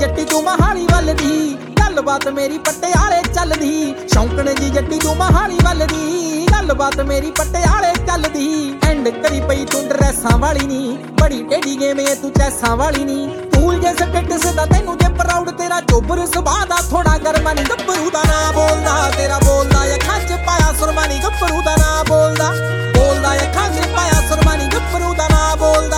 जट्टी तू महाली वल दी गलबात मेरी पटियाले चलदी शौंकण जी जट्टी तू महाली वल दी गलबात मेरी पटियाले चलदी एंड करी पई तू ड्रैसां वाली नी बड़ी टेढ़ी गेम ए तू चैसां वाली नी कूल जे स्टेटस दा तैनू जे प्राउड तेरा चोबर सुभाऽ दा थोड़ा गरमा नी गब्बरू दा ना बोलदा तेरा बोलदा अखां च पाया सुरमा नी गब्बरू दा ना बोलदा अखां च पाया सुरमा नी गब्बरू दा ना बोलदा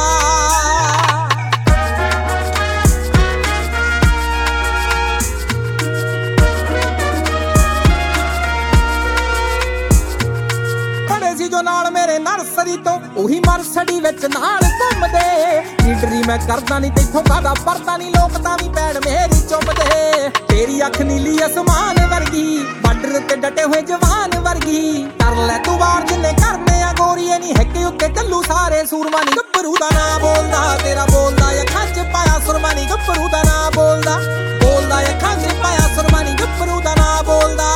जो नाल मेरे नर्सरी तो उही मरसड़ी विच नाल घुमदे लीडरी मैं करदा नहीं तैथों कादा परदा नहीं लोक तां वी पैड़ मेरी चुमदे तेरी अख नीली आसमान वर्गी बॉर्डर ते डटे हुए जवान वर्गी कर ले तू वार जिन्ने करने आ गोरीए नहीं है कि उत्ते चलू सारे सूरमा नी गब्बरू दा ना बोलदा तेरा बोलदा अखां च पाया सुरमा नी गब्बरू दा ना बोलदा अखां च पाया सुरमा नी गब्बरू दा ना बोलदा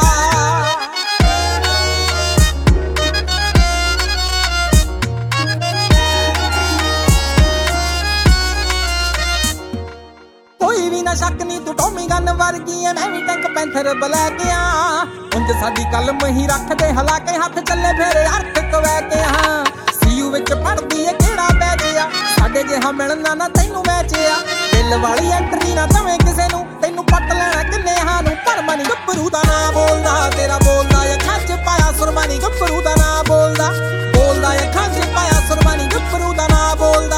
शक नहीं तू टॉमी गन वर्गी है मैं भी टैंक पैंथर ब्लैक आ उंज साडी कलम ही रख दे हला के हाथ चले फिर अर्थ कवै के हां सीयू विच पड़दी है केड़ा बैच आ साडे जिहा मिलना ना तैनू मैच आ दिल वाली एंट्री ना तवें किसे नू तैनू पट लेना किन्ने हां नू भरमा नी गब्बरू दा ना बोलदा तेरा बोलदा अखां च पाया सुरमा नी गब्बरू दा ना बोलदा अखां च पाया सुरमा नी गब्बरू दा ना बोलदा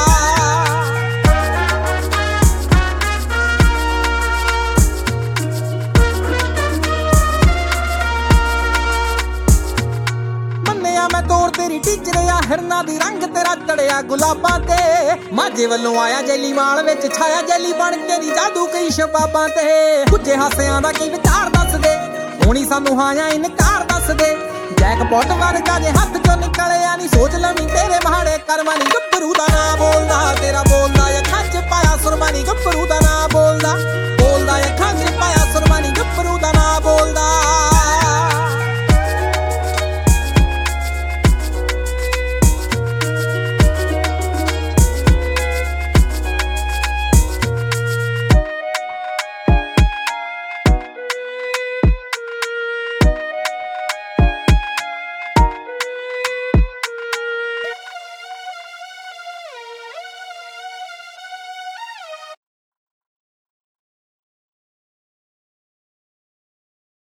मैं तोर तेरी टीचर आ हिरना दी रंग तेरा चढ़िया गुलाबां ते माझे वल्लों आया जैली माल विच छाया जैली बन तेरी जादू कई शबाबां ते कुझे हासियां दा की विचार दस दे होनी सानू हाया इनकार दस दे जैकपॉट वर्गा जे हत्थ चों निकलिया नी सोच लवी तेरे माड़े कर्मां नी गब्बरू दा ना बोलदा तेरा बोलदा अखां च पाया सुरमा नी गब्बरू दा ना बोलदा